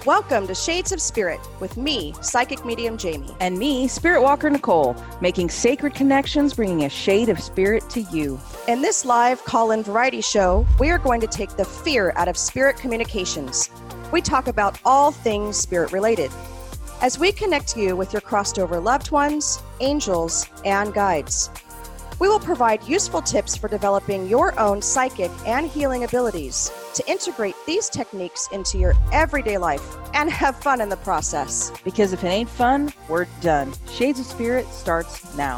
Welcome to Shades of Spirit with me, Psychic Medium Jamie. And me, Spirit Walker Nicole, making sacred connections, bringing a shade of spirit to you. In this live call-in variety show, we are going to take the fear out of spirit communications. We talk about all things spirit related as we connect you with your crossed over loved ones, angels, and guides. We will provide useful tips for developing your own psychic and healing abilities to integrate these techniques into your everyday life and have fun in the process. Because if it ain't fun, we're done. Shades of Spirit starts now.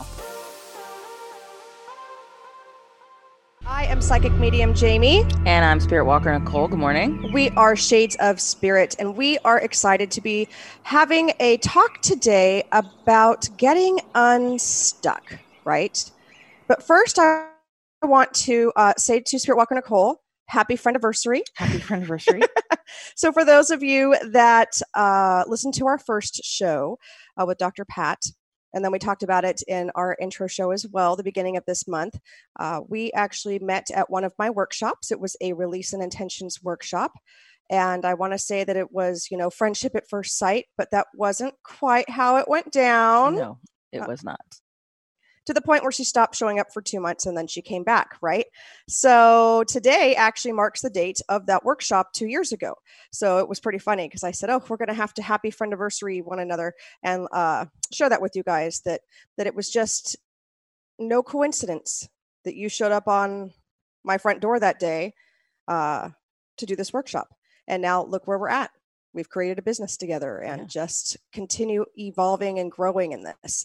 I am Psychic Medium Jamie. And I'm Spirit Walker Nicole. Good morning. We are Shades of Spirit, and we are excited to be having a talk today about getting unstuck, right? But first, I want to say to Spirit Walker Nicole, happy friendiversary. Happy friendiversary. So for those of you that listened to our first show with Dr. Pat, and then we talked about it in our intro show as well, the beginning of this month, we actually met at one of my workshops. It was a Release and Intentions workshop. And I want to say that it was, friendship at first sight, but that wasn't quite how it went down. No, it was not. To the point where she stopped showing up for 2 months and then she came back, right? So today actually marks the date of that workshop 2 years ago. So it was pretty funny because I said, we're going to have to happy friendiversary one another and share that with you guys that it was just no coincidence that you showed up on my front door that day to do this workshop. And now look where we're at. We've created a business together and just continue evolving and growing in this.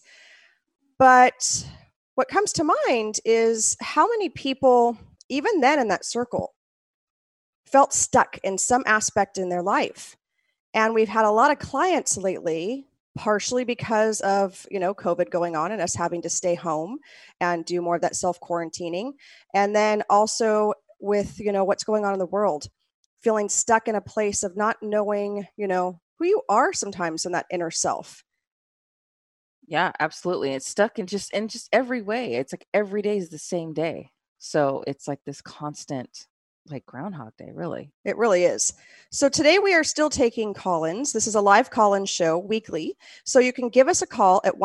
But what comes to mind is how many people, even then in that circle, felt stuck in some aspect in their life. And we've had a lot of clients lately, partially because of, COVID going on and us having to stay home and do more of that self-quarantining. And then also with, what's going on in the world, feeling stuck in a place of not knowing, who you are sometimes in that inner self. Yeah, absolutely. It's stuck in just every way. It's like every day is the same day. So it's like this constant, like Groundhog Day, really. It really is. So today we are still taking call-ins. This is a live call-in show weekly. So you can give us a call at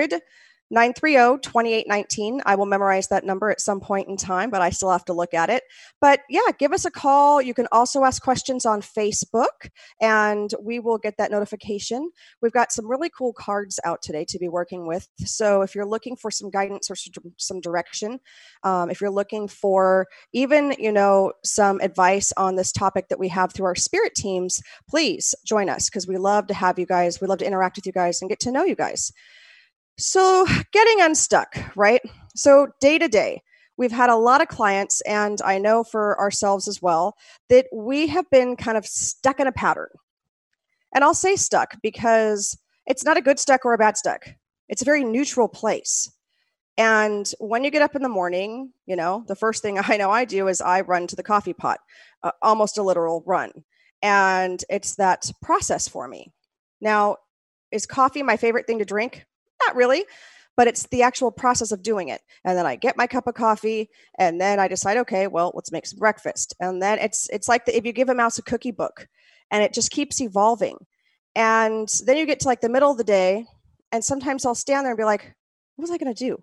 1-800-930-2819. I will memorize that number at some point in time, but I still have to look at it. But yeah, give us a call. You can also ask questions on Facebook, and we will get that notification. We've got some really cool cards out today to be working with. So if you're looking for some guidance or some direction, if you're looking for even, some advice on this topic that we have through our spirit teams, please join us because we love to have you guys. We love to interact with you guys and get to know you guys. So getting unstuck, right? So day to day, we've had a lot of clients, and I know for ourselves as well, that we have been kind of stuck in a pattern. And I'll say stuck because it's not a good stuck or a bad stuck. It's a very neutral place. And when you get up in the morning, the first thing I know I do is I run to the coffee pot, almost a literal run. And it's that process for me. Now, is coffee my favorite thing to drink? Not really, but it's the actual process of doing it. And then I get my cup of coffee and then I decide, okay, well, let's make some breakfast. And then it's like if you give a mouse a cookie book and it just keeps evolving. And then you get to like the middle of the day and sometimes I'll stand there and be like, what was I going to do?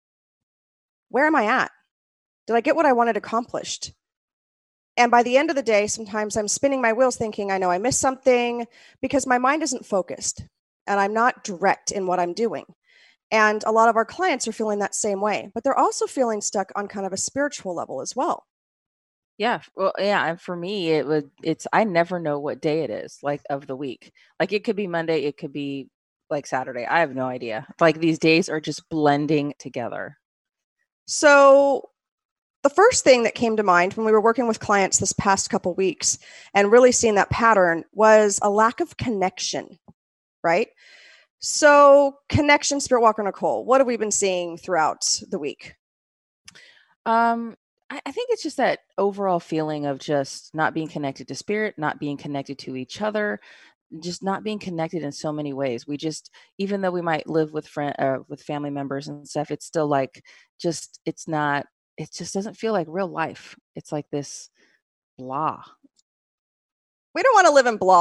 Where am I at? Did I get what I wanted accomplished? And by the end of the day, sometimes I'm spinning my wheels thinking, I know I missed something because my mind isn't focused. And I'm not direct in what I'm doing. And a lot of our clients are feeling that same way, but they're also feeling stuck on kind of a spiritual level as well. Yeah. Well, yeah. And for me, I never know what day it is, like of the week. Like it could be Monday, it could be like Saturday. I have no idea. Like these days are just blending together. So the first thing that came to mind when we were working with clients this past couple weeks and really seeing that pattern was a lack of connection. Right? So connection, Spirit Walker Nicole, what have we been seeing throughout the week? I think it's just that overall feeling of just not being connected to spirit, not being connected to each other, just not being connected in so many ways. We just, even though we might live with family members and stuff, it's still like, it just doesn't feel like real life. It's like this blah. We don't want to live in blah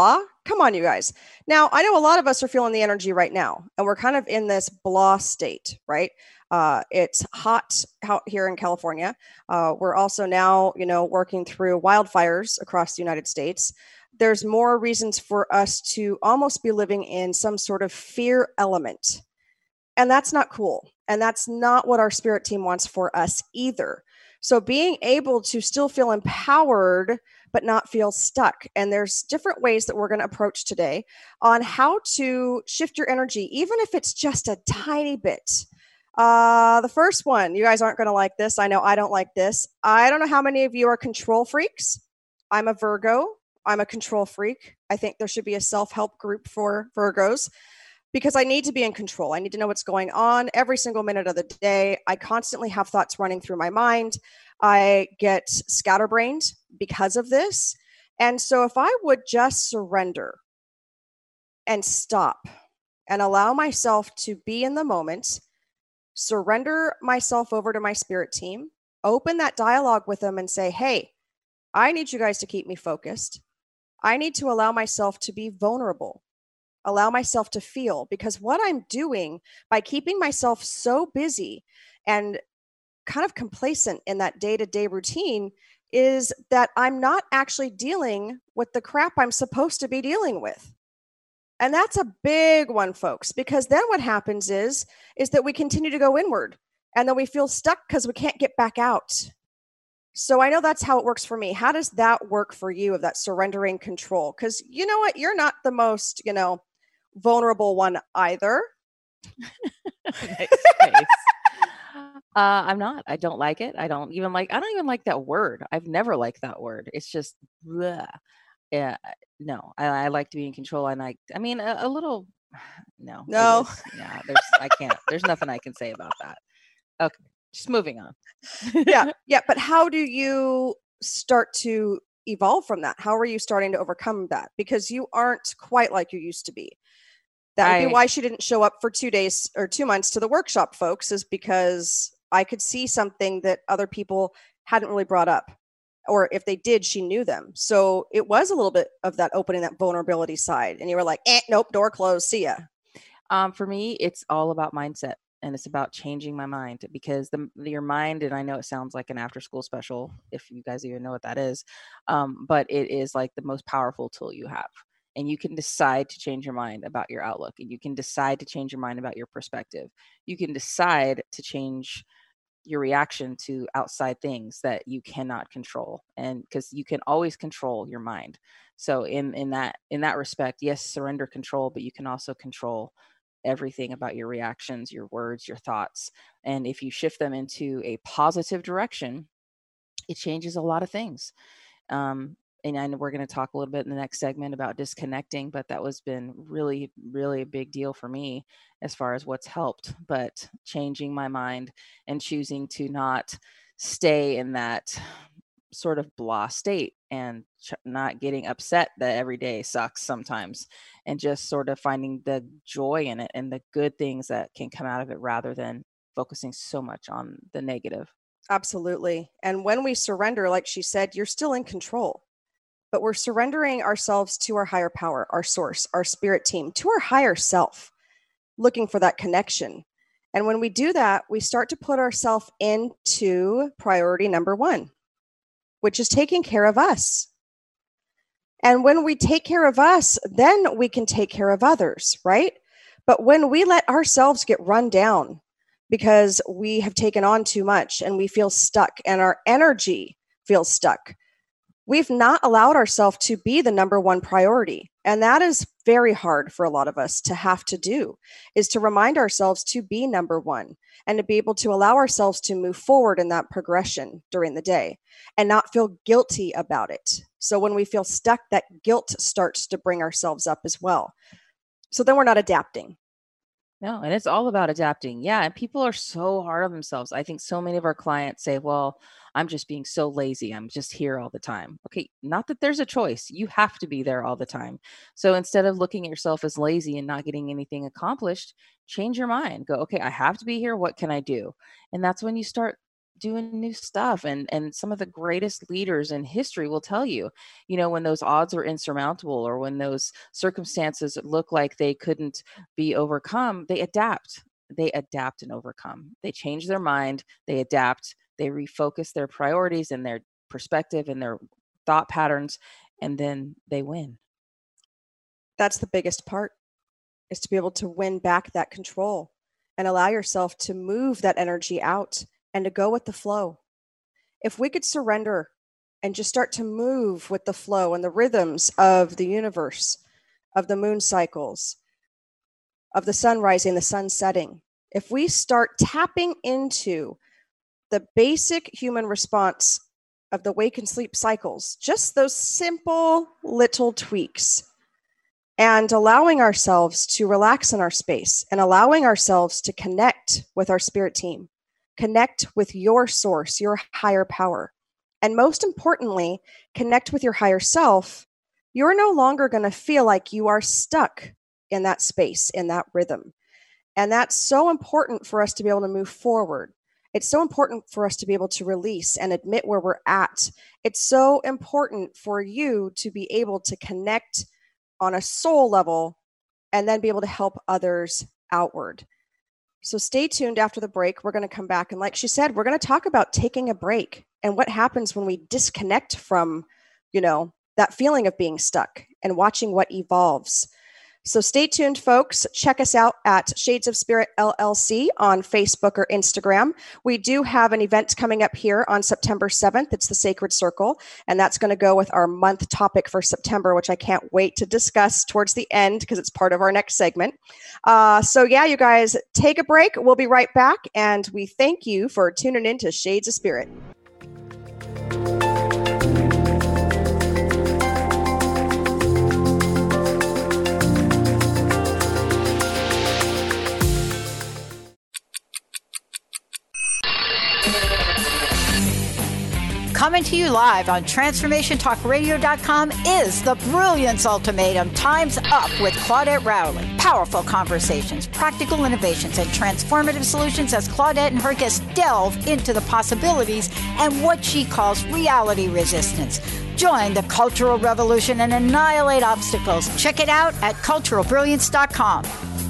Come on, you guys. Now, I know a lot of us are feeling the energy right now, and we're kind of in this blah state, right? It's hot out here in California. We're also now, working through wildfires across the United States. There's more reasons for us to almost be living in some sort of fear element. And that's not cool. And that's not what our spirit team wants for us either. So being able to still feel empowered, but not feel stuck. And there's different ways that we're going to approach today on how to shift your energy, even if it's just a tiny bit. The first one, you guys aren't going to like this. I know I don't like this. I don't know how many of you are control freaks. I'm a Virgo. I'm a control freak. I think there should be a self-help group for Virgos because I need to be in control. I need to know what's going on every single minute of the day. I constantly have thoughts running through my mind. I get scatterbrained because of this. And so if I would just surrender and stop and allow myself to be in the moment, surrender myself over to my spirit team, open that dialogue with them and say, hey, I need you guys to keep me focused. I need to allow myself to be vulnerable, allow myself to feel, because what I'm doing by keeping myself so busy and kind of complacent in that day-to-day routine is that I'm not actually dealing with the crap I'm supposed to be dealing with. And that's a big one, folks, because then what happens is that we continue to go inward and then we feel stuck because we can't get back out. So I know that's how it works for me. How does that work for you, of that surrendering control? Because you know what? You're not the most, vulnerable one either. Nice, nice. I'm not. I don't like it. I don't even like that word. I've never liked that word. It's just, bleh. Yeah, no. I like to be in control. And I mean, a little, no. No. Yeah, I can't. There's nothing I can say about that. Okay, just moving on. Yeah. But how do you start to evolve from that? How are you starting to overcome that? Because you aren't quite like you used to be. That would be why she didn't show up for 2 days or 2 months to the workshop, folks, is because I could see something that other people hadn't really brought up. Or if they did, she knew them. So it was a little bit of that opening, that vulnerability side. And you were like, nope, door closed. See ya. For me, it's all about mindset, and it's about changing my mind, because your mind, and I know it sounds like an after school special, if you guys even know what that is, but it is like the most powerful tool you have. And you can decide to change your mind about your outlook, and you can decide to change your mind about your perspective. You can decide to change your reaction to outside things that you cannot control, and because you can always control your mind. So in that respect, yes, surrender control, but you can also control everything about your reactions, your words, your thoughts. And if you shift them into a positive direction, it changes a lot of things. And I know we're going to talk a little bit in the next segment about disconnecting, but that was been really, really a big deal for me as far as what's helped. But changing my mind and choosing to not stay in that sort of blah state, and not getting upset that every day sucks sometimes, and just sort of finding the joy in it and the good things that can come out of it, rather than focusing so much on the negative. Absolutely. And when we surrender, like she said, you're still in control, but we're surrendering ourselves to our higher power, our source, our spirit team, to our higher self, looking for that connection. And when we do that, we start to put ourselves into priority number one, which is taking care of us. And when we take care of us, then we can take care of others, right? But when we let ourselves get run down because we have taken on too much and we feel stuck and our energy feels stuck, we've not allowed ourselves to be the number one priority. And that is very hard for a lot of us to have to do, is to remind ourselves to be number one and to be able to allow ourselves to move forward in that progression during the day and not feel guilty about it. So when we feel stuck, that guilt starts to bring ourselves up as well. So then we're not adapting. No, and it's all about adapting. Yeah, and people are so hard on themselves. I think so many of our clients say, "Well, I'm just being so lazy. I'm just here all the time." Okay, not that there's a choice. You have to be there all the time. So instead of looking at yourself as lazy and not getting anything accomplished, change your mind. Go, "Okay, I have to be here. What can I do?" And that's when you start doing new stuff. And some of the greatest leaders in history will tell you, when those odds are insurmountable, or when those circumstances look like they couldn't be overcome, they adapt. They adapt and overcome. They change their mind, they adapt, they refocus their priorities and their perspective and their thought patterns, and then they win. That's the biggest part, is to be able to win back that control and allow yourself to move that energy out and to go with the flow. If we could surrender and just start to move with the flow and the rhythms of the universe, of the moon cycles, of the sun rising, the sun setting, if we start tapping into the basic human response of the wake and sleep cycles, just those simple little tweaks, and allowing ourselves to relax in our space and allowing ourselves to connect with our spirit team, connect with your source, your higher power, and most importantly, connect with your higher self, you're no longer going to feel like you are stuck in that space, in that rhythm. And that's so important for us to be able to move forward. It's so important for us to be able to release and admit where we're at. It's so important for you to be able to connect on a soul level and then be able to help others outward. So stay tuned after the break. We're going to come back. And like she said, we're going to talk about taking a break and what happens when we disconnect from, that feeling of being stuck, and watching what evolves. So stay tuned, folks. Check us out at Shades of Spirit LLC on Facebook or Instagram. We do have an event coming up here on September 7th. It's the Sacred Circle, and that's going to go with our month topic for September, which I can't wait to discuss towards the end because it's part of our next segment. So yeah, you guys, take a break. We'll be right back, and we thank you for tuning in to Shades of Spirit. Coming to you live on TransformationTalkRadio.com is the Brilliance Ultimatum. Time's Up with Claudette Rowley. Powerful conversations, practical innovations, and transformative solutions as Claudette and her guests delve into the possibilities and what she calls reality resistance. Join the cultural revolution and annihilate obstacles. Check it out at culturalbrilliance.com.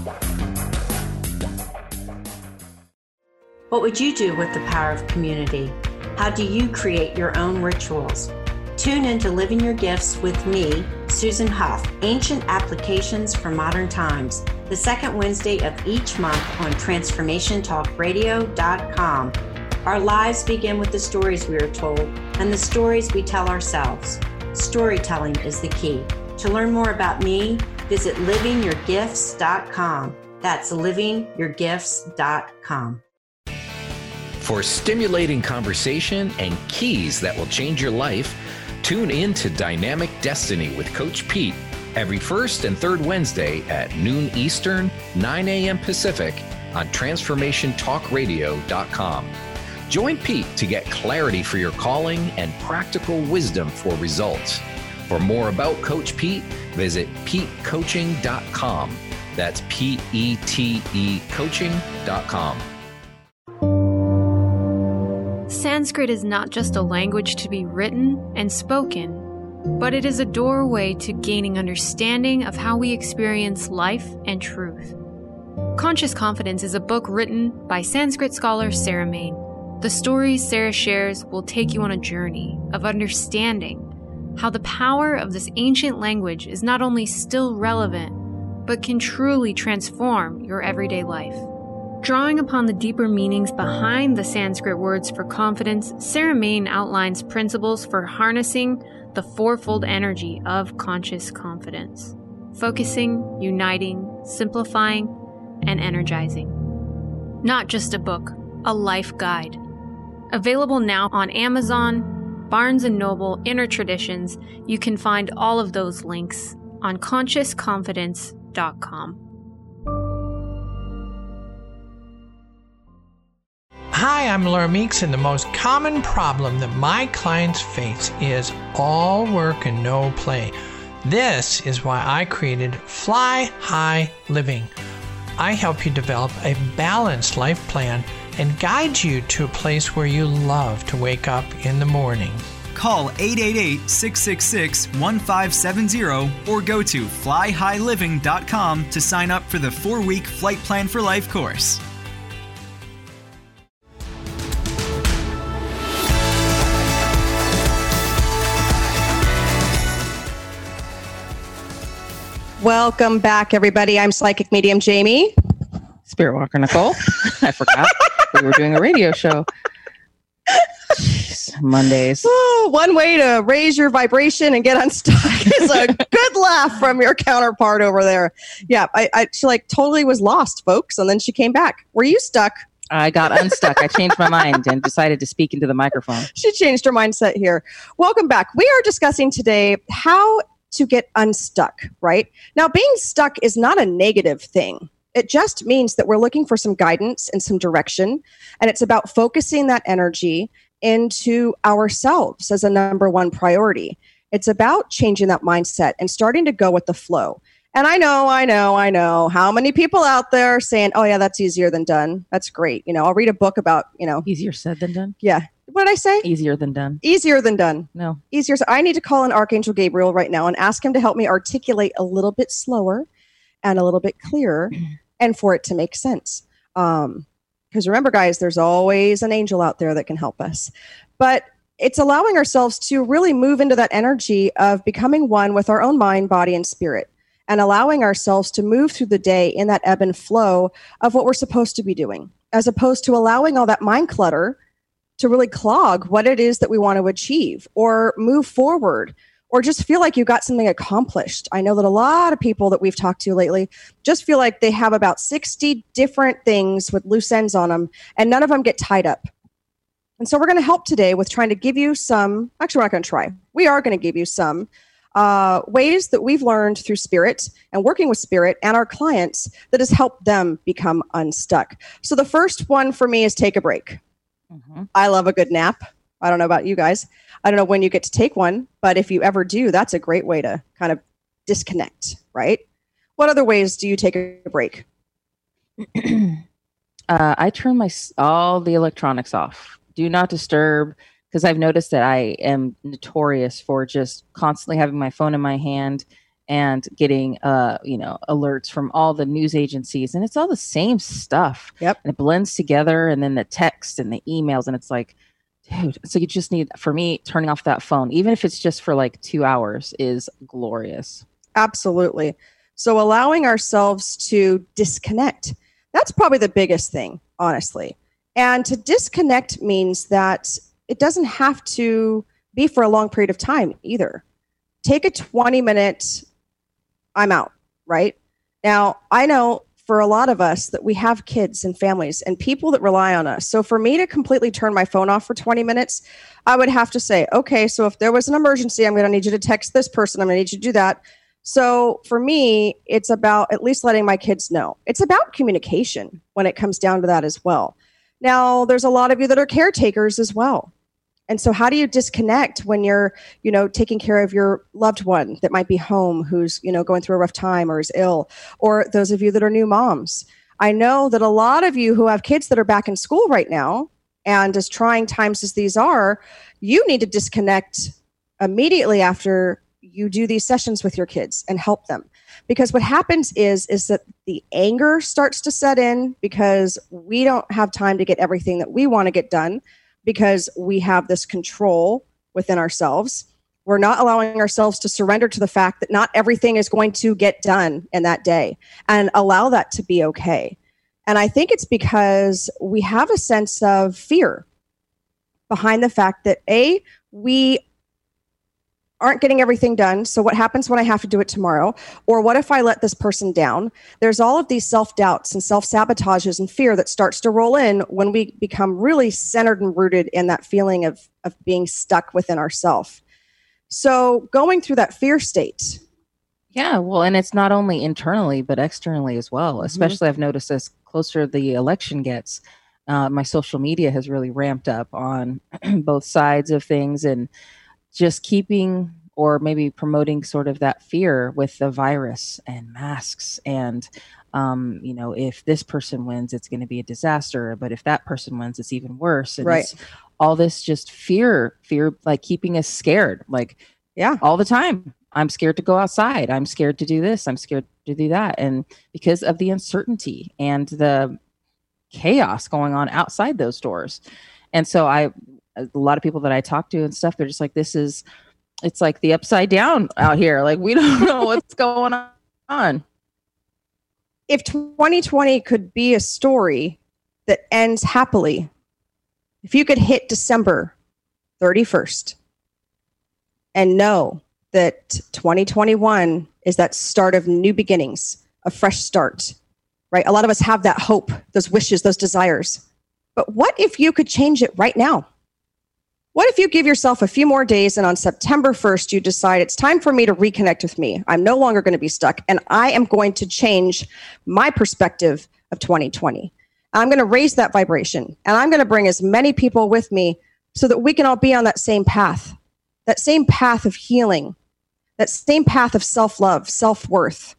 What would you do with the power of community? How do you create your own rituals? Tune into Living Your Gifts with me, Susan Huff, Ancient Applications for Modern Times, the second Wednesday of each month on TransformationTalkRadio.com. Our lives begin with the stories we are told and the stories we tell ourselves. Storytelling is the key. To learn more about me, visit livingyourgifts.com. That's livingyourgifts.com. For stimulating conversation and keys that will change your life, tune in to Dynamic Destiny with Coach Pete every first and third Wednesday at noon Eastern, 9 a.m. Pacific on TransformationTalkRadio.com. Join Pete to get clarity for your calling and practical wisdom for results. For more about Coach Pete, visit PeteCoaching.com. That's PETE Coaching.com. Sanskrit is not just a language to be written and spoken, but it is a doorway to gaining understanding of how we experience life and truth. Conscious Confidence is a book written by Sanskrit scholar Sarah Main. The stories Sarah shares will take you on a journey of understanding how the power of this ancient language is not only still relevant, but can truly transform your everyday life. Drawing upon the deeper meanings behind the Sanskrit words for confidence, Sarah Main outlines principles for harnessing the fourfold energy of conscious confidence: focusing, uniting, simplifying, and energizing. Not just a book, a life guide. Available now on Amazon, Barnes & Noble, Inner Traditions. You can find all of those links on ConsciousConfidence.com. Hi, I'm Laura Meeks, and the most common problem that my clients face is all work and no play. This is why I created Fly High Living. I help you develop a balanced life plan and guide you to a place where you love to wake up in the morning. Call 888-666-1570 or go to flyhighliving.com to sign up for the 4-week Flight Plan for Life course. Welcome back, everybody. I'm Psychic Medium Jamie. Spirit Walker Nicole. I forgot we were doing a radio show. Jeez, Mondays. Oh, one way to raise your vibration and get unstuck is a good laugh from your counterpart over there. Yeah, she like totally was lost, folks, and then she came back. Were you stuck? I got unstuck. I changed my mind and decided to speak into the microphone. She changed her mindset here. Welcome back. We are discussing today how to get unstuck, right? Now, being stuck is not a negative thing. It just means that we're looking for some guidance and some direction, and it's about focusing that energy into ourselves as a number one priority. It's about changing that mindset and starting to go with the flow. And I know how many people out there are saying, oh yeah, that's easier than done. That's great. I'll read a book about, Easier said than done? Yeah. What did I say? Easier than done. Easier than done. No. Easier. So I need to call in Archangel Gabriel right now and ask him to help me articulate a little bit slower and a little bit clearer and for it to make sense. Because remember, guys, there's always an angel out there that can help us. But it's allowing ourselves to really move into that energy of becoming one with our own mind, body, and spirit, and allowing ourselves to move through the day in that ebb and flow of what we're supposed to be doing, as opposed to allowing all that mind clutter to really clog what it is that we want to achieve or move forward or just feel like you got something accomplished. I know that a lot of people that we've talked to lately just feel like they have about 60 different things with loose ends on them, and none of them get tied up. And so we're going to help today with trying to give you some, actually we're not going to try, we are going to give you some ways that we've learned through Spirit and working with Spirit and our clients that has helped them become unstuck. So the first one for me is take a break. Mm-hmm. I love a good nap. I don't know about you guys. I don't know when you get to take one, but if you ever do, that's a great way to kind of disconnect, right? What other ways do you take a break? I turn all the electronics off. Do not disturb, because I've noticed that I am notorious for just constantly having my phone in my hand and getting alerts from all the news agencies, and it's all the same stuff. Yep. And it blends together, and then the text and the emails, and it's like, dude, so you just need, for me, turning off that phone, even if it's just for like 2 hours, is glorious. Absolutely. So allowing ourselves to disconnect, that's probably the biggest thing, honestly. And to disconnect means that it doesn't have to be for a long period of time either. Take a 20-minute, I'm out, right? Now, I know for a lot of us that we have kids and families and people that rely on us. So for me to completely turn my phone off for 20 minutes, I would have to say, okay, so if there was an emergency, I'm going to need you to text this person. I'm going to need you to do that. So for me, it's about at least letting my kids know. It's about communication when it comes down to that as well. Now, there's a lot of you that are caretakers as well. And so how do you disconnect when you're, taking care of your loved one that might be home who's, going through a rough time or is ill, or those of you that are new moms? I know that a lot of you who have kids that are back in school right now, and as trying times as these are, you need to disconnect immediately after you do these sessions with your kids and help them. Because what happens is that the anger starts to set in because we don't have time to get everything that we want to get done, because we have this control within ourselves. We're not allowing ourselves to surrender to the fact that not everything is going to get done in that day, and allow that to be okay. And I think it's because we have a sense of fear behind the fact that we aren't getting everything done. So what happens when I have to do it tomorrow? Or what if I let this person down? There's all of these self-doubts and self-sabotages and fear that starts to roll in when we become really centered and rooted in that feeling of being stuck within ourselves. So going through that fear state. Yeah, well, and it's not only internally, but externally as well. Mm-hmm. Especially I've noticed as closer the election gets, my social media has really ramped up on both sides of things, and just keeping or maybe promoting sort of that fear with the virus and masks and, if this person wins, it's going to be a disaster. But if that person wins, it's even worse. And Right. it's all this just fear, like keeping us scared, like all the time. I'm scared to go outside. I'm scared to do this. I'm scared to do that. And because of the uncertainty and the chaos going on outside those doors. And so a lot of people that I talk to and stuff, they're just like, it's like the upside down out here. Like, we don't know what's going on. If 2020 could be a story that ends happily, if you could hit December 31st and know that 2021 is that start of new beginnings, a fresh start, right? A lot of us have that hope, those wishes, those desires. But what if you could change it right now? What if you give yourself a few more days and on September 1st, you decide it's time for me to reconnect with me. I'm no longer going to be stuck and I am going to change my perspective of 2020. I'm going to raise that vibration and I'm going to bring as many people with me so that we can all be on that same path of healing, that same path of self-love, self-worth.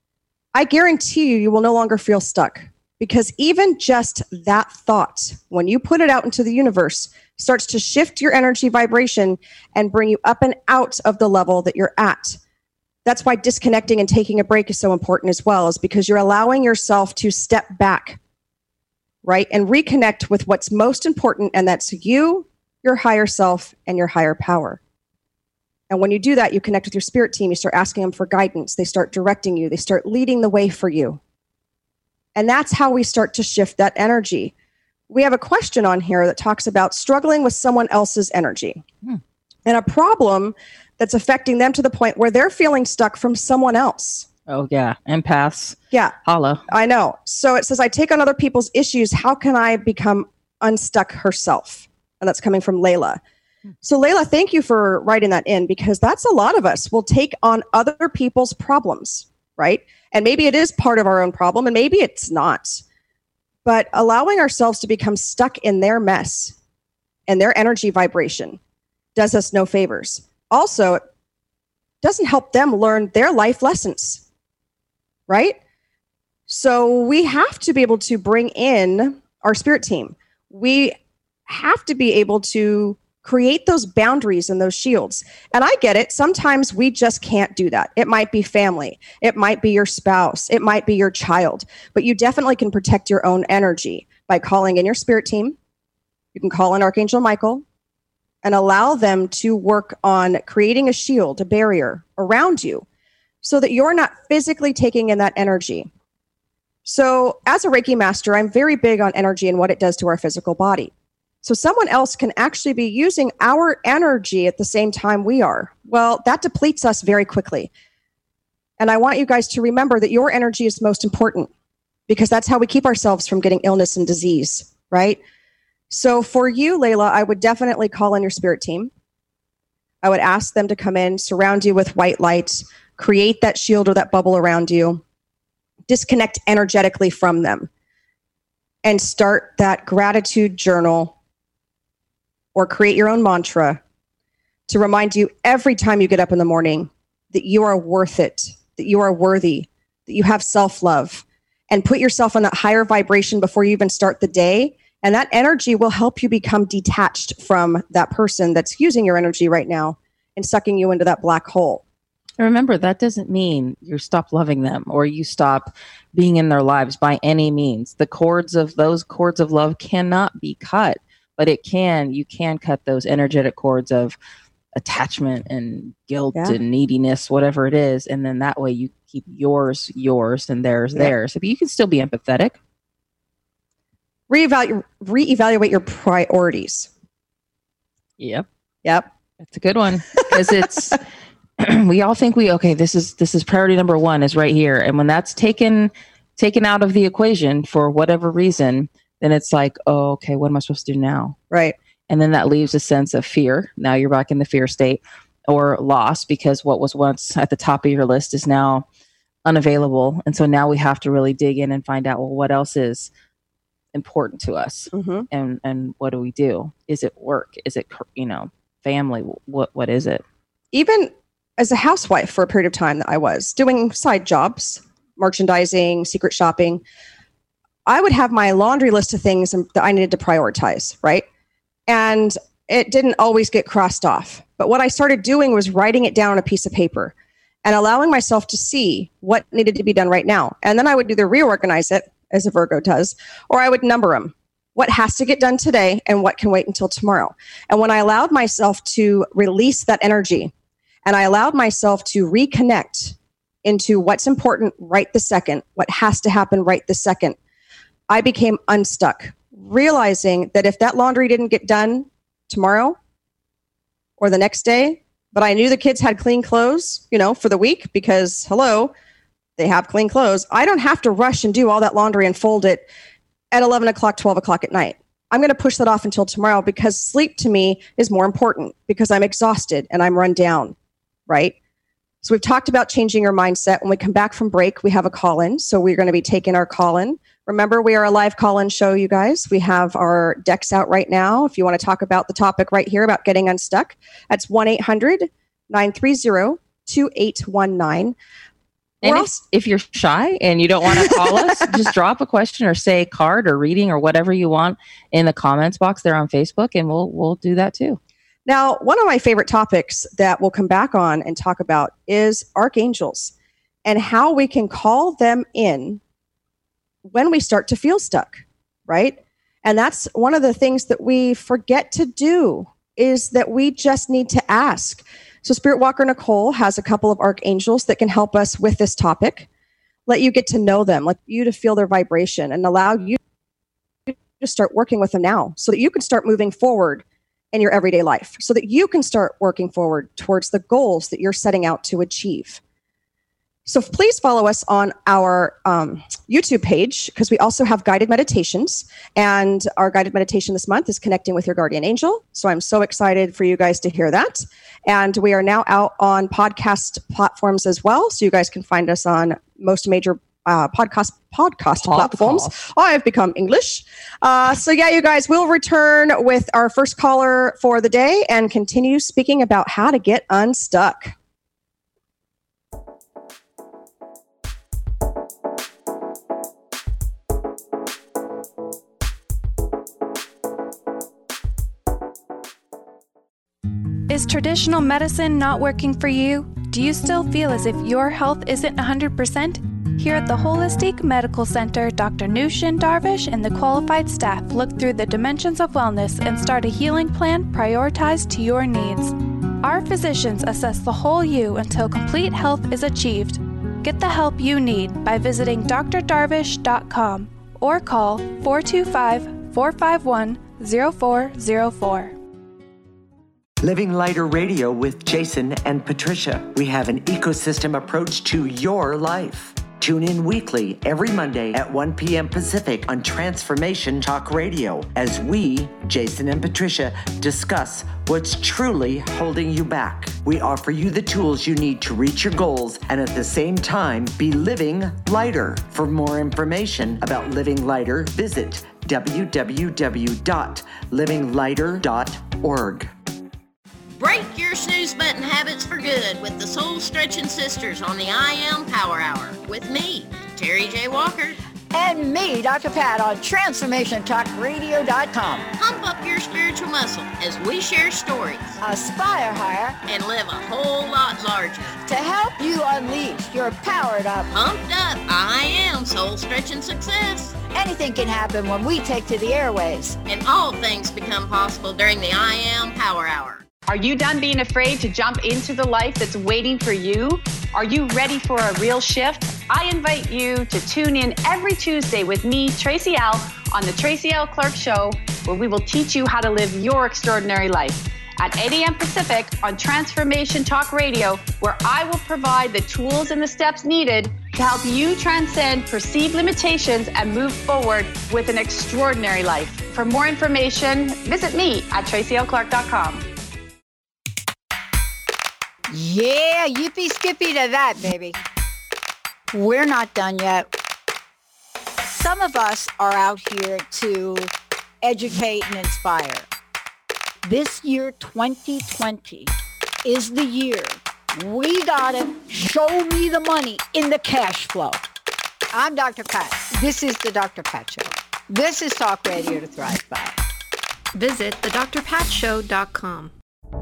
I guarantee you will no longer feel stuck because even just that thought, when you put it out into the universe, starts to shift your energy vibration and bring you up and out of the level that you're at. That's why disconnecting and taking a break is so important as well, is because you're allowing yourself to step back, right? And reconnect with what's most important, and that's you, your higher self, and your higher power. And when you do that, you connect with your spirit team. You start asking them for guidance. They start directing you. They start leading the way for you. And that's how we start to shift that energy. We have a question on here that talks about struggling with someone else's energy and a problem that's affecting them to the point where they're feeling stuck from someone else. Oh, yeah. Empaths. Yeah. Holla. I know. So it says, I take on other people's issues. How can I become unstuck herself? And that's coming from Layla. So Layla, thank you for writing that in, because that's a lot of us will take on other people's problems, right? And maybe it is part of our own problem and maybe it's not. But allowing ourselves to become stuck in their mess and their energy vibration does us no favors. Also, it doesn't help them learn their life lessons, right? So we have to be able to bring in our spirit team. We have to be able to create those boundaries and those shields. And I get it. Sometimes we just can't do that. It might be family. It might be your spouse. It might be your child. But you definitely can protect your own energy by calling in your spirit team. You can call in Archangel Michael and allow them to work on creating a shield, a barrier around you so that you're not physically taking in that energy. So as a Reiki master, I'm very big on energy and what it does to our physical body. So someone else can actually be using our energy at the same time we are. Well, that depletes us very quickly. And I want you guys to remember that your energy is most important because that's how we keep ourselves from getting illness and disease, right? So for you, Layla, I would definitely call in your spirit team. I would ask them to come in, surround you with white light, create that shield or that bubble around you, disconnect energetically from them, and start that gratitude journal or create your own mantra to remind you every time you get up in the morning that you are worth it, that you are worthy, that you have self-love, and put yourself on that higher vibration before you even start the day. And that energy will help you become detached from that person that's using your energy right now and sucking you into that black hole. Remember, that doesn't mean you stop loving them or you stop being in their lives by any means. Those cords of love cannot be cut, but you can cut those energetic cords of attachment and guilt and neediness, whatever it is. And then that way you keep yours and theirs. So you can still be empathetic. Reevaluate your priorities. Yep. That's a good one because it's we all think this is priority number one is right here, and when that's taken out of the equation for whatever reason, then it's like, oh, okay, what am I supposed to do now? Right. And then that leaves a sense of fear. Now you're back in the fear state, or loss because what was once at the top of your list is now unavailable, and so now we have to really dig in and find out, well, what else is important to us, and what do we do? Is it work? Is it family? What is it? Even as a housewife for a period of time that I was doing side jobs, merchandising, secret shopping, I would have my laundry list of things that I needed to prioritize, right? And it didn't always get crossed off. But what I started doing was writing it down on a piece of paper and allowing myself to see what needed to be done right now. And then I would either reorganize it, as a Virgo does, or I would number them. What has to get done today and what can wait until tomorrow. And when I allowed myself to release that energy and I allowed myself to reconnect into what's important right this second, what has to happen right this second, I became unstuck, realizing that if that laundry didn't get done tomorrow or the next day, but I knew the kids had clean clothes, for the week because, hello, they have clean clothes. I don't have to rush and do all that laundry and fold it at 11 o'clock, 12 o'clock at night. I'm going to push that off until tomorrow because sleep to me is more important because I'm exhausted and I'm run down, right? So we've talked about changing your mindset. When we come back from break, we have a call-in. So we're going to be taking our call-in. Remember, we are a live call-in show, you guys. We have our decks out right now. If you want to talk about the topic right here about getting unstuck, that's 1-800-930-2819. And if you're shy and you don't want to call us, just drop a question or say card or reading or whatever you want in the comments box there on Facebook, and we'll do that too. Now, one of my favorite topics that we'll come back on and talk about is archangels and how we can call them in when we start to feel stuck, right? And that's one of the things that we forget to do is that we just need to ask. So Spirit Walker Nicole has a couple of archangels that can help us with this topic, let you get to know them, let you to feel their vibration and allow you to start working with them now so that you can start moving forward in your everyday life, so that you can start working forward towards the goals that you're setting out to achieve. So please follow us on our YouTube page because we also have guided meditations. And our guided meditation this month is connecting with your guardian angel. So I'm so excited for you guys to hear that. And we are now out on podcast platforms as well. So you guys can find us on most major podcast platforms. Oh, I've become English. So yeah, you guys, we'll return with our first caller for the day and continue speaking about how to get unstuck. Is traditional medicine not working for you? Do you still feel as if your health isn't 100%? Here at the Holistic Medical Center, Dr. Nushin Darvish and the qualified staff look through the dimensions of wellness and start a healing plan prioritized to your needs. Our physicians assess the whole you until complete health is achieved. Get the help you need by visiting drdarvish.com or call 425-451-0404. Living Lighter Radio with Jason and Patricia. We have an ecosystem approach to your life. Tune in weekly every Monday at 1 p.m. Pacific on Transformation Talk Radio as we, Jason and Patricia, discuss what's truly holding you back. We offer you the tools you need to reach your goals and at the same time be living lighter. For more information about Living Lighter, visit www.livinglighter.org. Break your snooze button habits for good with the Soul Stretching Sisters on the I Am Power Hour with me, Terry J. Walker. And me, Dr. Pat, on TransformationTalkRadio.com. Pump up your spiritual muscle as we share stories. Aspire higher. And live a whole lot larger. To help you unleash your powered up, pumped up, I Am Soul Stretching Success. Anything can happen when we take to the airwaves. And all things become possible during the I Am Power Hour. Are you done being afraid to jump into the life that's waiting for you? Are you ready for a real shift? I invite you to tune in every Tuesday with me, Tracy L., on the Tracy L. Clark Show, where we will teach you how to live your extraordinary life. At 8 a.m. Pacific on Transformation Talk Radio, where I will provide the tools and the steps needed to help you transcend perceived limitations and move forward with an extraordinary life. For more information, visit me at tracylclark.com. Yeah, yippee skippy to that, baby. We're not done yet. Some of us are out here to educate and inspire. This year, 2020, is the year We got it. Show me the money in the cash flow. I'm Dr. Pat. This is the Dr. Pat Show. This is Talk Radio to Thrive By. Visit thedrpatshow.com.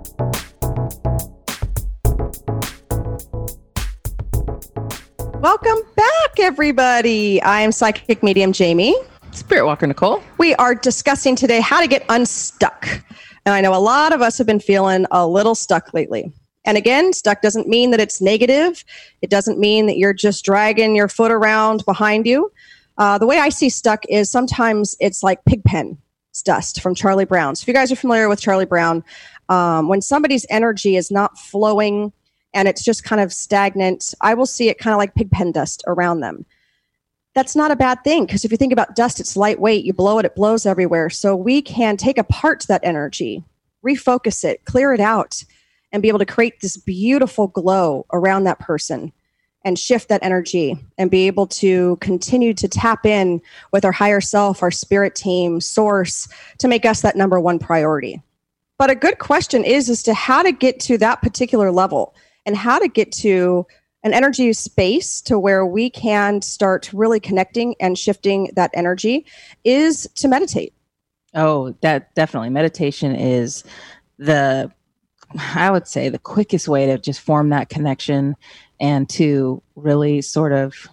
Welcome back, everybody. I am Psychic Medium Jamie. Spirit Walker Nicole. We are discussing today how to get unstuck. And I know a lot of us have been feeling a little stuck lately. And again, stuck doesn't mean that it's negative. It doesn't mean that you're just dragging your foot around behind you. The way I see stuck is sometimes it's like Pigpen dust from Charlie Brown. So if you guys are familiar with Charlie Brown, when somebody's energy is not flowing and it's just kind of stagnant, I will see it kind of like Pigpen dust around them. That's not a bad thing, because if you think about dust, it's lightweight. You blow it, it blows everywhere. So we can take apart that energy, refocus it, clear it out, and be able to create this beautiful glow around that person and shift that energy and be able to continue to tap in with our higher self, our spirit team, source, to make us that number one priority. But a good question is as to how to get to that particular level and how to get to an energy space to where we can start really connecting and shifting that energy is to meditate. Oh, that definitely. Meditation is I would say the quickest way to just form that connection and to really sort of,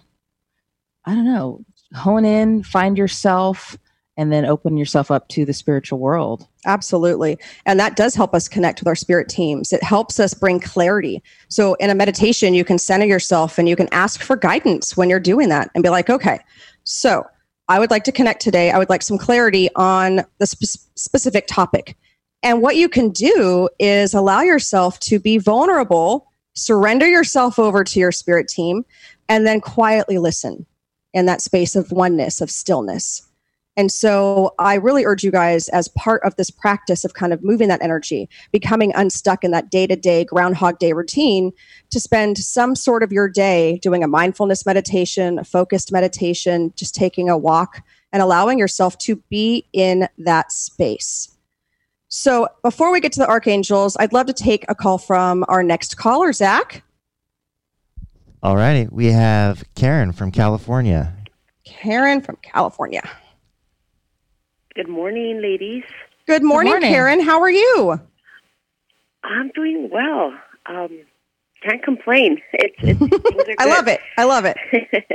hone in, find yourself, and then open yourself up to the spiritual world. Absolutely. And that does help us connect with our spirit teams. It helps us bring clarity. So in a meditation, you can center yourself and you can ask for guidance when you're doing that and be like, okay, so I would like to connect today. I would like some clarity on the specific topic. And what you can do is allow yourself to be vulnerable, surrender yourself over to your spirit team, and then quietly listen in that space of oneness, of stillness. And so I really urge you guys, as part of this practice of kind of moving that energy, becoming unstuck in that day-to-day Groundhog Day routine, to spend some sort of your day doing a mindfulness meditation, a focused meditation, just taking a walk and allowing yourself to be in that space. So before we get to the Archangels, I'd love to take a call from our next caller, Zach. All righty. We have Karen from California. Karen from California. Good morning, ladies. Good morning, Karen. How are you? I'm doing well. Can't complain. Things are good. I love it. I love it.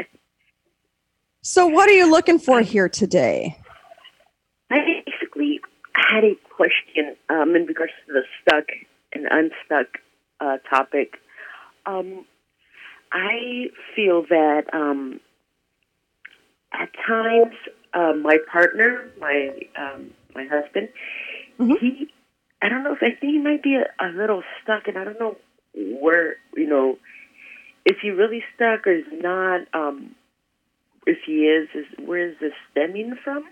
So what are you looking for here today? I basically had a question in regards to the stuck and unstuck topic. I feel that at times my partner, my husband, I don't know, I think he might be a little stuck, and I don't know where, is he really stuck or is not? If he is where is this stemming from?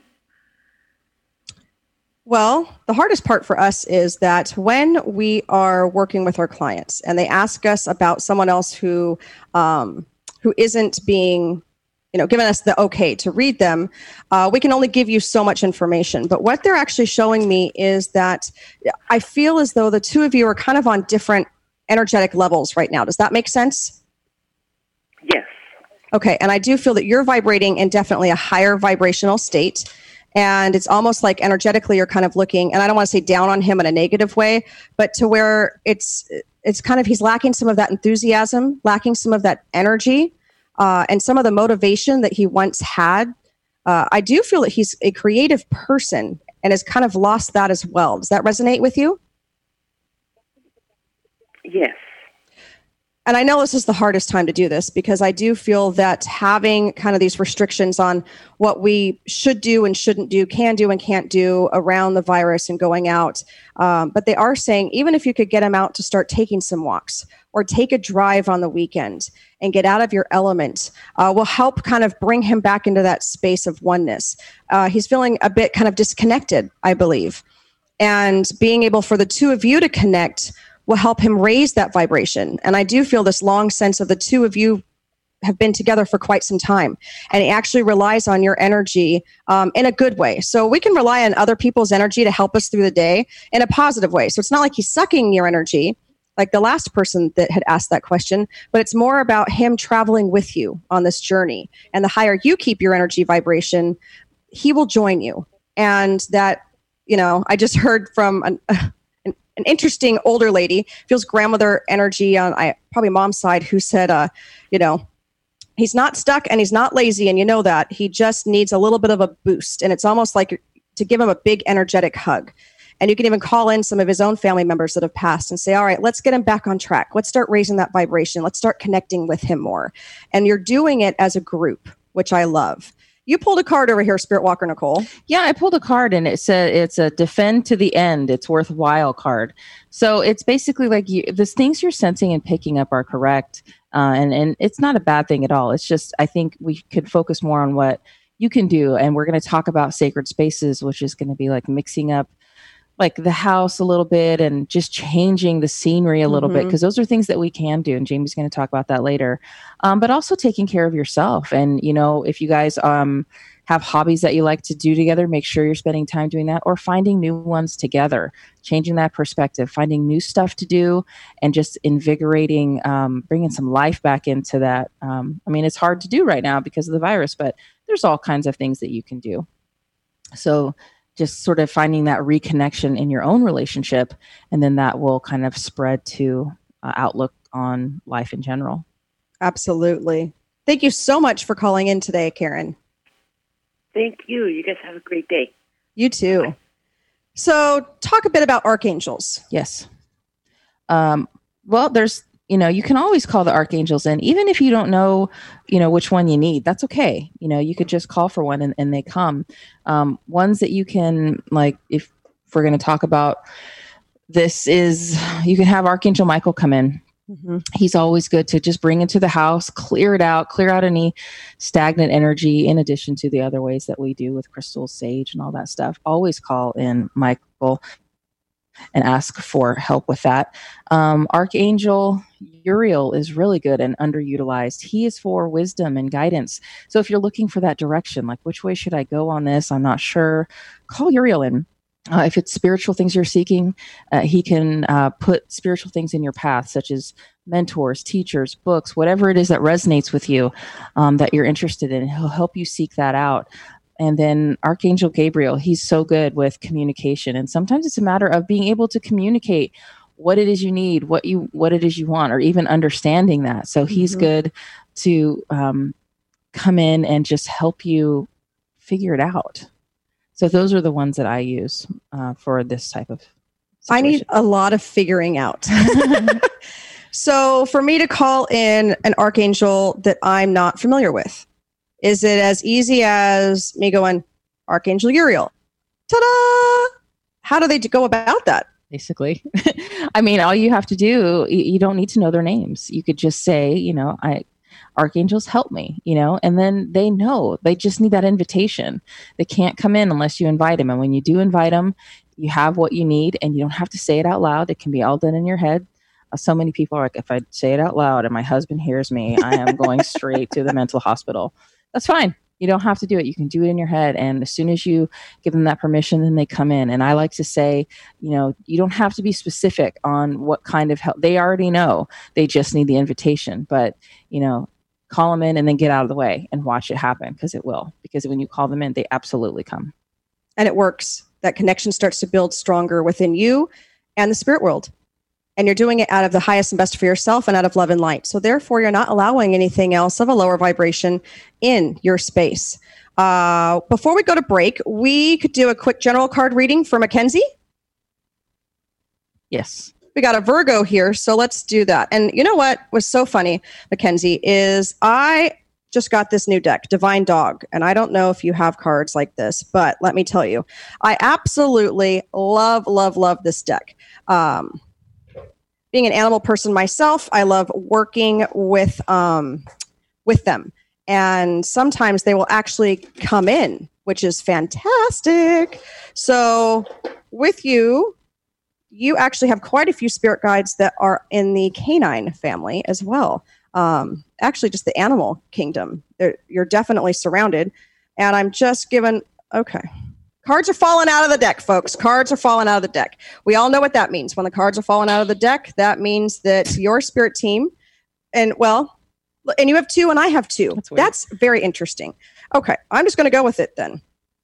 Well, the hardest part for us is that when we are working with our clients and they ask us about someone else who isn't being, given us the okay to read them, we can only give you so much information. But what they're actually showing me is that I feel as though the two of you are kind of on different energetic levels right now. Does that make sense? Yes. Okay. And I do feel that you're vibrating in definitely a higher vibrational state. And it's almost like energetically you're kind of looking, and I don't want to say down on him in a negative way, but to where it's kind of, he's lacking some of that enthusiasm, lacking some of that energy, and some of the motivation that he once had. I do feel that he's a creative person and has kind of lost that as well. Does that resonate with you? Yes. And I know this is the hardest time to do this because I do feel that having kind of these restrictions on what we should do and shouldn't do, can do and can't do around the virus and going out. But they are saying, even if you could get him out to start taking some walks or take a drive on the weekend and get out of your element, will help kind of bring him back into that space of oneness. He's feeling a bit kind of disconnected, I believe. And being able for the two of you to connect will help him raise that vibration. And I do feel this long sense of the two of you have been together for quite some time. And he actually relies on your energy in a good way. So we can rely on other people's energy to help us through the day in a positive way. So it's not like he's sucking your energy. like the last person that had asked that question, but it's more about him traveling with you on this journey. And the higher you keep your energy vibration, he will join you. And that, I just heard from an interesting older lady, feels grandmother energy on probably mom's side, who said, he's not stuck and he's not lazy. And that he just needs a little bit of a boost. And it's almost like to give him a big energetic hug. And you can even call in some of his own family members that have passed and say, all right, let's get him back on track. Let's start raising that vibration. Let's start connecting with him more. And you're doing it as a group, which I love. You pulled a card over here, Spirit Walker Nicole. Yeah, I pulled a card, and it's a defend to the end. It's worthwhile card. So it's basically like the things you're sensing and picking up are correct. And it's not a bad thing at all. It's just, I think we could focus more on what you can do. And we're going to talk about sacred spaces, which is going to be like mixing up like the house a little bit and just changing the scenery a little bit, because those are things that we can do. And Jamie's going to talk about that later. But also taking care of yourself. And, if you guys have hobbies that you like to do together, make sure you're spending time doing that, or finding new ones together, changing that perspective, finding new stuff to do, and just invigorating, bringing some life back into that. It's hard to do right now because of the virus, but there's all kinds of things that you can do. So just sort of finding that reconnection in your own relationship, and then that will kind of spread to outlook on life in general. Absolutely. Thank you so much for calling in today, Karen. Thank you. You guys have a great day. You too. Bye. So talk a bit about archangels. Yes. Well, there's, you can always call the archangels in, even if you don't know, which one you need. That's okay. You could just call for one and they come. Ones that you can, like, if we're going to talk about this, is you can have Archangel Michael come in. Mm-hmm. He's always good to just bring into the house, clear out any stagnant energy, in addition to the other ways that we do with crystals, sage, and all that stuff. Always call in Michael and ask for help with that. Archangel Uriel is really good and underutilized. He is for wisdom and guidance. So if you're looking for that direction, like which way should I go on this? I'm not sure. Call Uriel in. If it's spiritual things you're seeking, he can put spiritual things in your path, such as mentors, teachers, books, whatever it is that resonates with you, that you're interested in. He'll help you seek that out. And then Archangel Gabriel, he's so good with communication. And sometimes it's a matter of being able to communicate what it is you need, what it is you want, or even understanding that. So he's good to come in and just help you figure it out. So those are the ones that I use for this type of situation. I need a lot of figuring out. So for me to call in an archangel that I'm not familiar with, is it as easy as me going, Archangel Uriel? Ta-da! How do they go about that? Basically. All you have to do, you don't need to know their names. You could just say, archangels help me, and then they know. They just need that invitation. They can't come in unless you invite them. And when you do invite them, you have what you need, and you don't have to say it out loud. It can be all done in your head. So many people are like, if I say it out loud and my husband hears me, I am going straight to the mental hospital. That's fine. You don't have to do it. You can do it in your head. And as soon as you give them that permission, then they come in. And I like to say, you don't have to be specific on what kind of help. They already know. They just need the invitation. But, call them in and then get out of the way and watch it happen, because it will. Because when you call them in, they absolutely come. And it works. That connection starts to build stronger within you and the spirit world. And you're doing it out of the highest and best for yourself and out of love and light. So therefore, you're not allowing anything else of a lower vibration in your space. Before we go to break, we could do a quick general card reading for Mackenzie. Yes. We got a Virgo here, so let's do that. And you know what was so funny, Mackenzie, is I just got this new deck, Divine Dog. And I don't know if you have cards like this, but let me tell you, I absolutely love this deck. Being an animal person myself, I love working with them. And sometimes they will actually come in, which is fantastic. So with you actually have quite a few spirit guides that are in the canine family as well. Actually, just the animal kingdom. You're definitely surrounded. And I'm just given, okay, Cards are falling out of the deck, folks. Cards are falling out of the deck. We all know what that means. When the cards are falling out of the deck, that means that your spirit team, and you have 2 and I have 2. That's very interesting. Okay, I'm just going to go with it then.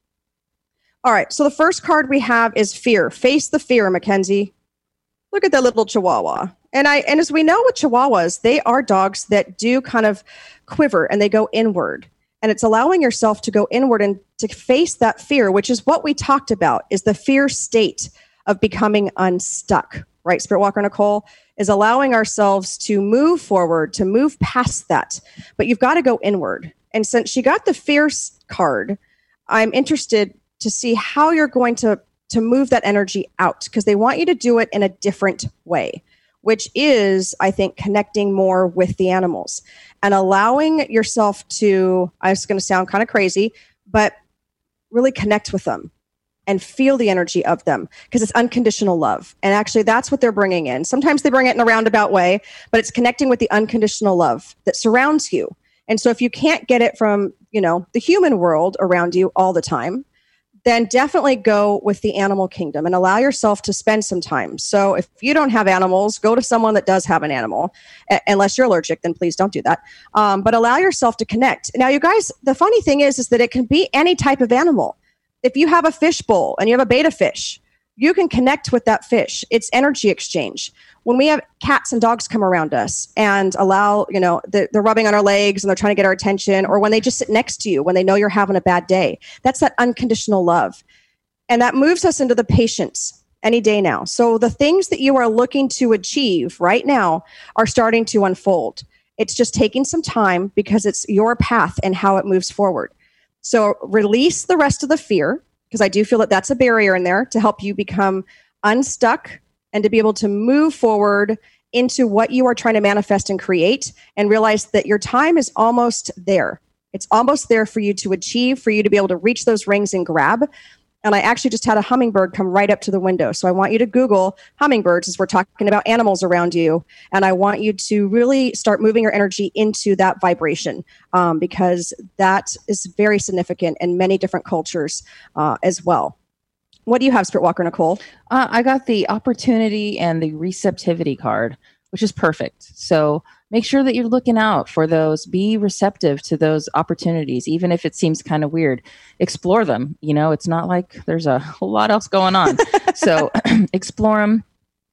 All right, so the first card we have is fear. Face the fear, Mackenzie. Look at that little Chihuahua. And as we know with Chihuahuas, they are dogs that do kind of quiver and they go inward. And it's allowing yourself to go inward and to face that fear, which is what we talked about, is the fear state of becoming unstuck, right? Spirit Walker Nicole is allowing ourselves to move forward, to move past that. But you've got to go inward. And since she got the fear card, I'm interested to see how you're going to move that energy out, because they want you to do it in a different way, which is, I think, connecting more with the animals and allowing yourself to, it's going to sound kind of crazy, but really connect with them and feel the energy of them, because it's unconditional love. And actually, that's what they're bringing in. Sometimes they bring it in a roundabout way, but it's connecting with the unconditional love that surrounds you. And so if you can't get it from, the human world around you all the time, then definitely go with the animal kingdom and allow yourself to spend some time. So if you don't have animals, go to someone that does have an animal. Unless you're allergic, then please don't do that. But allow yourself to connect. Now, you guys, the funny thing is that it can be any type of animal. If you have a fish bowl and you have a betta fish, you can connect with that fish. It's energy exchange. When we have cats and dogs come around us and allow, they're rubbing on our legs and they're trying to get our attention, or when they just sit next to you, when they know you're having a bad day, that's that unconditional love. And that moves us into the patience any day now. So the things that you are looking to achieve right now are starting to unfold. It's just taking some time because it's your path and how it moves forward. So release the rest of the fear, because I do feel that that's a barrier in there to help you become unstuck and to be able to move forward into what you are trying to manifest and create, and realize that your time is almost there. It's almost there for you to achieve, for you to be able to reach those rings and grab. And I actually just had a hummingbird come right up to the window. So I want you to Google hummingbirds as we're talking about animals around you. And I want you to really start moving your energy into that vibration, because that is very significant in many different cultures as well. What do you have, Spirit Walker Nicole? I got the opportunity and the receptivity card, which is perfect. So make sure that you're looking out for those. Be receptive to those opportunities, even if it seems kind of weird. Explore them. It's not like there's a whole lot else going on. So explore them.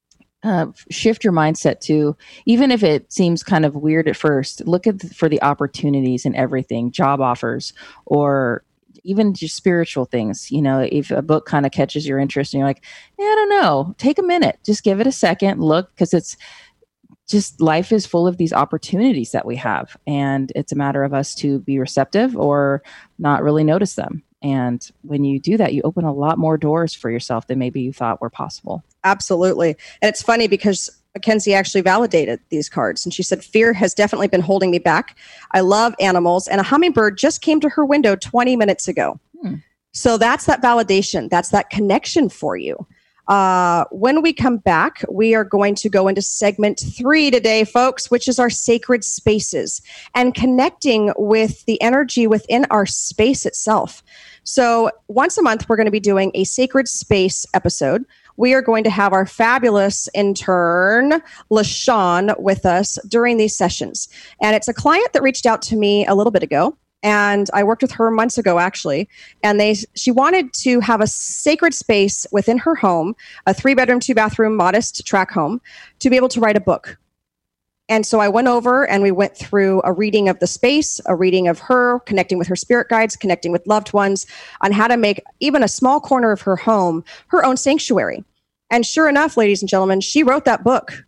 Shift your mindset to, even if it seems kind of weird at first, look for the opportunities in everything, job offers, or even just spiritual things. If a book kind of catches your interest and you're like, I don't know, take a minute, just give it a second, look, because it's just, life is full of these opportunities that we have. And it's a matter of us to be receptive or not really notice them. And when you do that, you open a lot more doors for yourself than maybe you thought were possible. Absolutely. And it's funny because Mackenzie actually validated these cards, and she said, fear has definitely been holding me back. I love animals, and a hummingbird just came to her window 20 minutes ago. So that's that validation. That's that connection for you. When we come back, we are going to go into segment 3 today, folks, which is our sacred spaces and connecting with the energy within our space itself. So once a month, we're going to be doing a sacred space episode. We are going to have our fabulous intern, LaShawn, with us during these sessions. And it's a client that reached out to me a little bit ago. And I worked with her months ago, actually. And she wanted to have a sacred space within her home, a 3-bedroom, 2-bathroom, modest track home, to be able to write a book. And so I went over and we went through a reading of the space, a reading of her, connecting with her spirit guides, connecting with loved ones, on how to make even a small corner of her home her own sanctuary. And sure enough, ladies and gentlemen, she wrote that book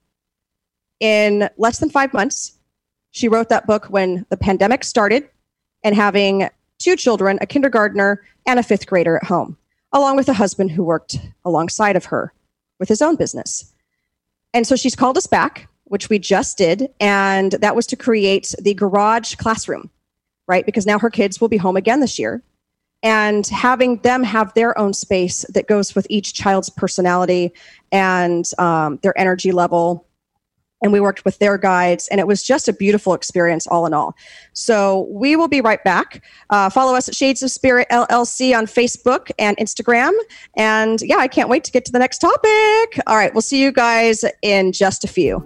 in less than 5 months. She wrote that book when the pandemic started, and having 2 children, a kindergartner and a 5th grader at home, along with a husband who worked alongside of her with his own business. And so she's called us back, which we just did, and that was to create the garage classroom, right? Because now her kids will be home again this year, and having them have their own space that goes with each child's personality and their energy level, and we worked with their guides, and it was just a beautiful experience all in all. So we will be right back. Follow us at Shades of Spirit LLC on Facebook and Instagram. And yeah, I can't wait to get to the next topic. All right, we'll see you guys in just a few.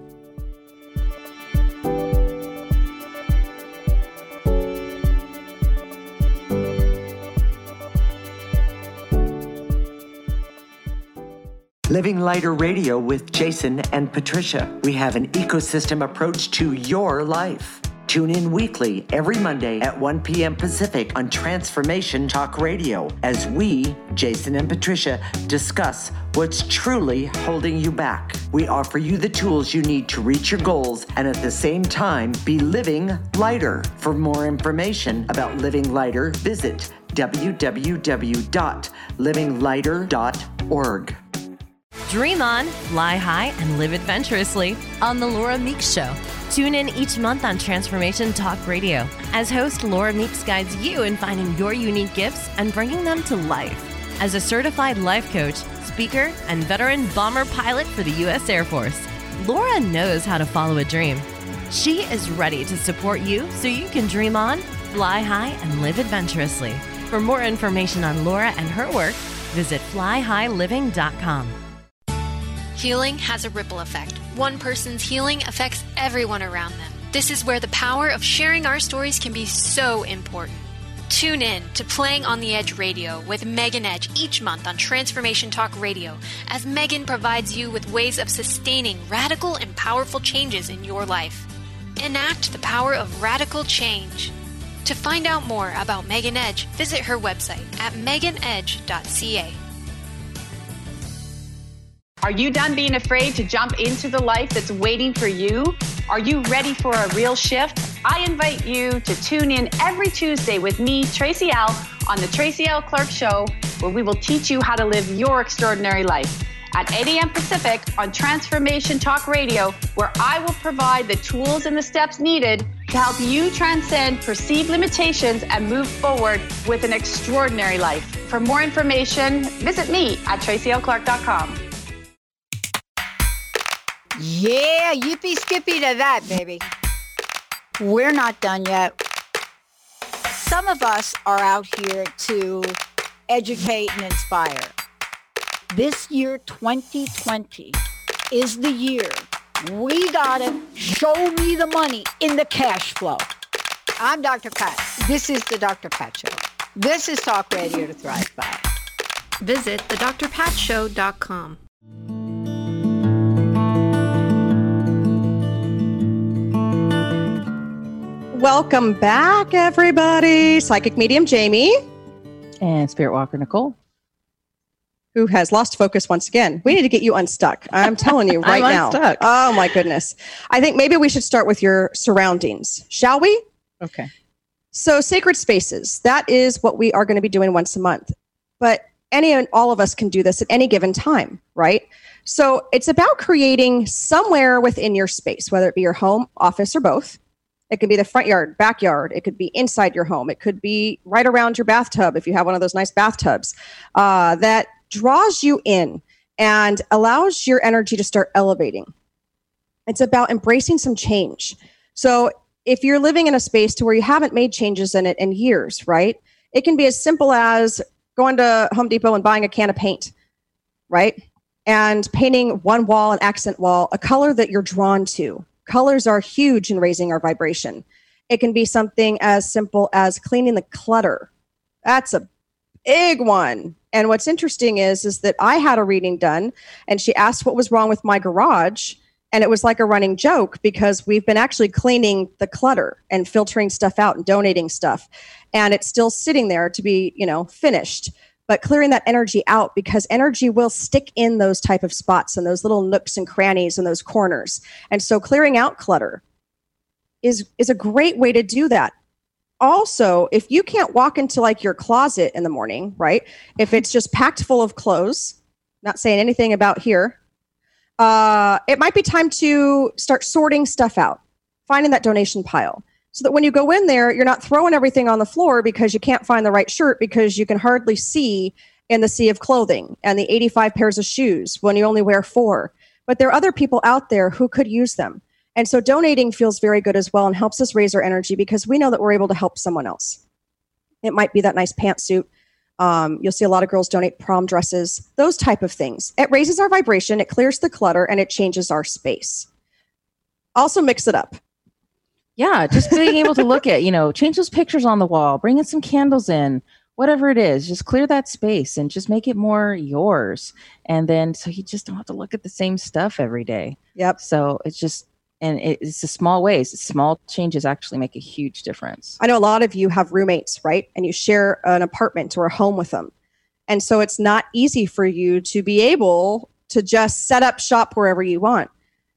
Living Lighter Radio with Jason and Patricia. We have an ecosystem approach to your life. Tune in weekly every Monday at 1 p.m. Pacific on Transformation Talk Radio as we, Jason and Patricia, discuss what's truly holding you back. We offer you the tools you need to reach your goals and at the same time be living lighter. For more information about Living Lighter, visit www.livinglighter.org. Dream on, fly high, and live adventurously on The Laura Meeks Show. Tune in each month on Transformation Talk Radio as host Laura Meeks guides you in finding your unique gifts and bringing them to life. As a certified life coach, speaker, and veteran bomber pilot for the U.S. Air Force, Laura knows how to follow a dream. She is ready to support you so you can dream on, fly high, and live adventurously. For more information on Laura and her work, visit flyhighliving.com. Healing has a ripple effect. One person's healing affects everyone around them. This is where the power of sharing our stories can be so important. Tune in to Playing on the Edge Radio with Megan Edge each month on Transformation Talk Radio, as Megan provides you with ways of sustaining radical and powerful changes in your life. Enact the power of radical change. To find out more about Megan Edge, visit her website at meganedge.ca. Are you done being afraid to jump into the life that's waiting for you? Are you ready for a real shift? I invite you to tune in every Tuesday with me, Tracy L., on the Tracy L. Clark Show, where we will teach you how to live your extraordinary life. At 8 a.m. Pacific on Transformation Talk Radio, where I will provide the tools and the steps needed to help you transcend perceived limitations and move forward with an extraordinary life. For more information, visit me at tracylclark.com. Yeah, yippee skippy to that, baby. We're not done yet. Some of us are out here to educate and inspire. This year, 2020, is the year we gotta show me the money in the cash flow. I'm Dr. Pat. This is the Dr. Pat Show. This is Talk Radio to Thrive By. Visit thedrpatshow.com. Welcome back, everybody. Psychic medium Jamie. And Spirit Walker Nicole. Who has lost focus once again. We need to get you unstuck. I'm telling you right now. Unstuck. Oh, my goodness. I think maybe we should start with your surroundings. Shall we? Okay. So sacred spaces, that is what we are going to be doing once a month. But any and all of us can do this at any given time, right? So it's about creating somewhere within your space, whether it be your home, office, or both. It could be the front yard, backyard. It could be inside your home. It could be right around your bathtub if you have one of those nice bathtubs that draws you in and allows your energy to start elevating. It's about embracing some change. So if you're living in a space to where you haven't made changes in it in years, right? It can be as simple as going to Home Depot and buying a can of paint, right? And painting one wall, an accent wall, a color that you're drawn to. Colors are huge in raising our vibration. It can be something as simple as cleaning the clutter. That's a big one. And what's interesting is that I had a reading done and she asked what was wrong with my garage. And it was like a running joke because we've been actually cleaning the clutter and filtering stuff out and donating stuff. And it's still sitting there to be, finished. But clearing that energy out, because energy will stick in those type of spots and those little nooks and crannies and those corners. And so clearing out clutter is a great way to do that. Also, if you can't walk into like your closet in the morning, right? If it's just packed full of clothes, not saying anything about here, it might be time to start sorting stuff out, finding that donation pile. So that when you go in there, you're not throwing everything on the floor because you can't find the right shirt because you can hardly see in the sea of clothing and the 85 pairs of shoes when you only wear 4. But there are other people out there who could use them. And so donating feels very good as well and helps us raise our energy because we know that we're able to help someone else. It might be that nice pantsuit. You'll see a lot of girls donate prom dresses, those type of things. It raises our vibration, it clears the clutter, and it changes our space. Also mix it up. Yeah, just being able to look at, change those pictures on the wall, bring in some candles in, whatever it is, just clear that space and just make it more yours. And then so you just don't have to look at the same stuff every day. Yep. So it's just, and it's the small ways, small changes actually make a huge difference. I know a lot of you have roommates, right? And you share an apartment or a home with them. And so it's not easy for you to be able to just set up shop wherever you want.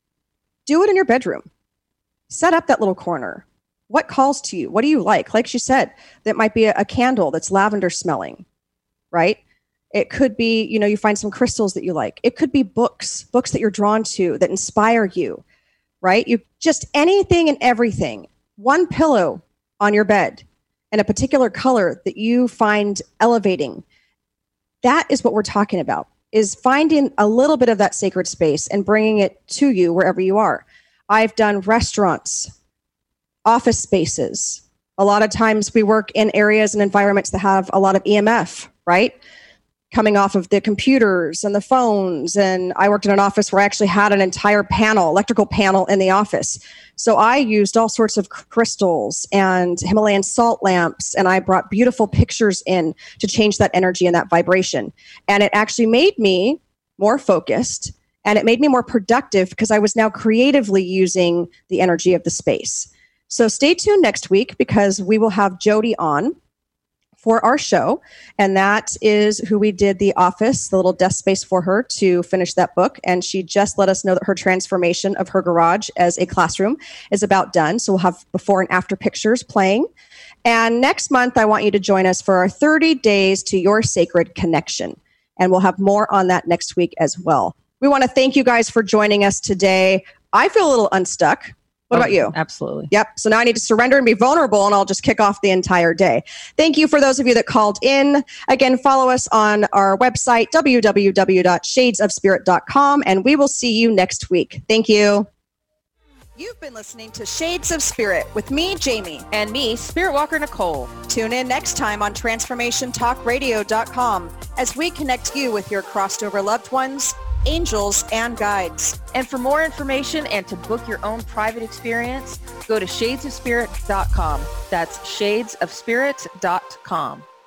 Do it in your bedroom. Set up that little corner. What calls to you? What do you like? Like she said, that might be a candle that's lavender smelling, right? It could be, you find some crystals that you like. It could be books that you're drawn to that inspire you, right? You just anything and everything. One pillow on your bed and a particular color that you find elevating. That is what we're talking about, is finding a little bit of that sacred space and bringing it to you wherever you are. I've done restaurants, office spaces. A lot of times we work in areas and environments that have a lot of EMF, right? Coming off of the computers and the phones. And I worked in an office where I actually had an entire electrical panel in the office. So I used all sorts of crystals and Himalayan salt lamps, and I brought beautiful pictures in to change that energy and that vibration. And it actually made me more focused, and it made me more productive because I was now creatively using the energy of the space. So stay tuned next week because we will have Jody on for our show. And that is who we did the office, the little desk space for her to finish that book. And she just let us know that her transformation of her garage as a classroom is about done. So we'll have before and after pictures playing. And next month, I want you to join us for our 30 Days to Your Sacred Connection. And we'll have more on that next week as well. We want to thank you guys for joining us today. I feel a little unstuck. What about you? Absolutely. Yep. So now I need to surrender and be vulnerable, and I'll just kick off the entire day. Thank you for those of you that called in. Again, follow us on our website, www.shadesofspirit.com, and we will see you next week. Thank you. You've been listening to Shades of Spirit with me, Jamie. And me, Spirit Walker Nicole. Tune in next time on TransformationTalkRadio.com as we connect you with your crossed over loved ones, angels, and guides. And for more information and to book your own private experience, go to shadesofspirit.com. That's shadesofspirit.com.